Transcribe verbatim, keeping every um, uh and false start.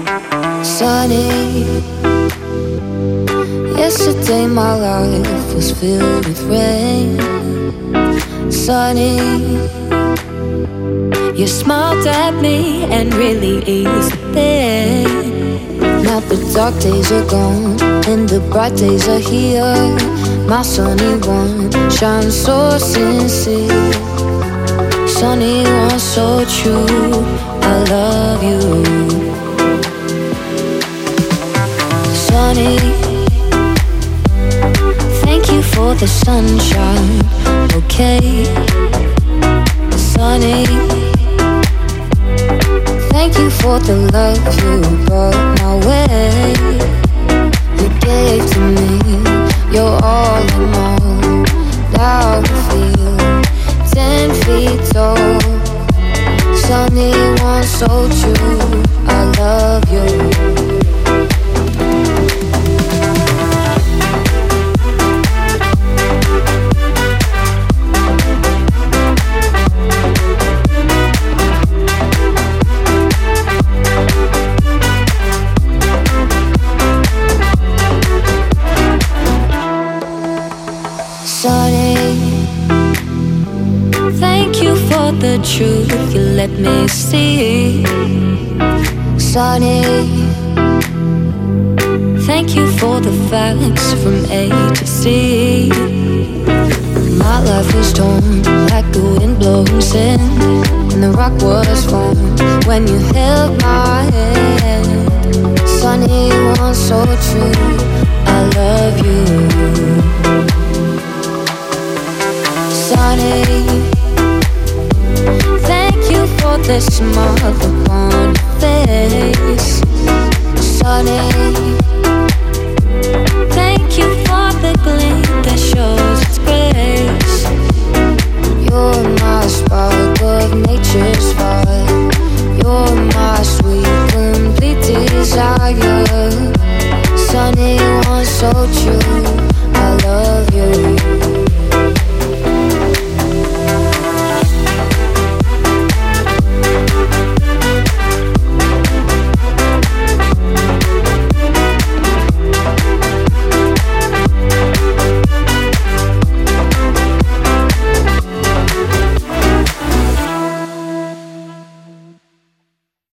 Sunny. Yesterday my life was filled with rain. Sunny. You smiled at me and really eased the pain. Now the dark days are gone and the bright days are here. My sunny one shines so sincere. Sunny one so true, I love you. Sunny, thank you for the sunshine, okay. Sunny, thank you for the love you brought my way. You gave to me, you're all in all. Now I feel ten feet tall. Sunny one so true, I love you. The truth you let me see. Sunny, thank you for the facts from A to Z. My life was torn like the wind blows in, and the rock was formed when you held my hand. Sunny one so true, I love you. Sunny, thank you for the smile upon your face. Sunny, thank you for the gleam that shows its grace. You're my spark.